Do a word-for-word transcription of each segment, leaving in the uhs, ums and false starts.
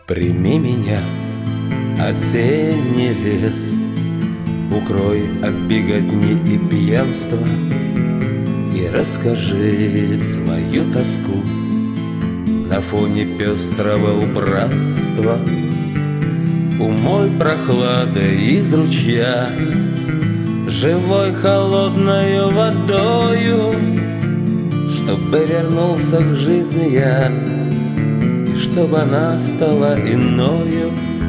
Прими меня, осенний лес, укрой от беготни и пьянства, и расскажи свою тоску на фоне пестрого убранства. Умой прохладой из ручья, живой холодною водою, чтобы вернулся к жизни я, и чтобы она стала иною.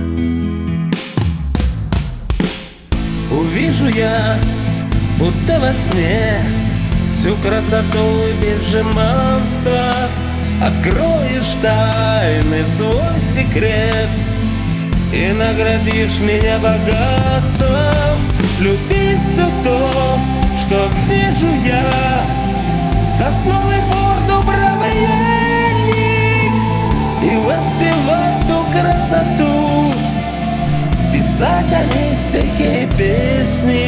Увижу я, будто во сне, всю красоту и безжеманство. Откроешь тайны свой секрет и наградишь меня богатством. Люби все то, что вижу я, сосновый бор, дубравый ельник, и воспевать ту красоту, писать о ней стихи и песни.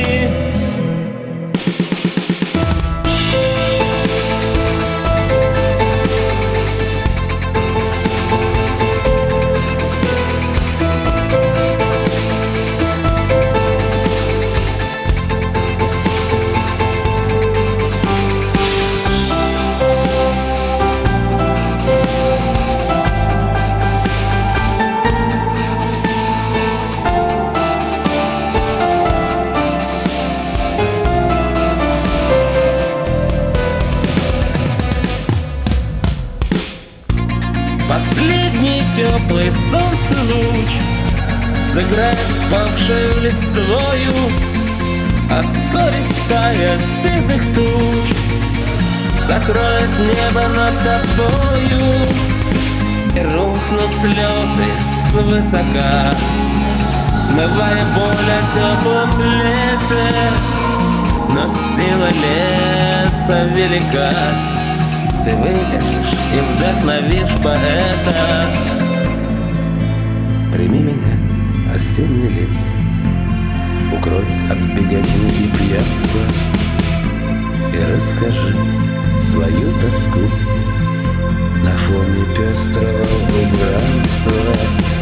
Последний теплый солнце луч сыграет спавшую листвою, а вскоре стая сизых туч закроет небо над тобою. И рухнут слезы свысока, смывая боль о теплом лете. Но сила леса велика, ты выдержишь и вдохновишь поэта. Прими меня, осенний лес, укрой от беготни и пьянства, и расскажи свою тоску на фоне пестрого убранства.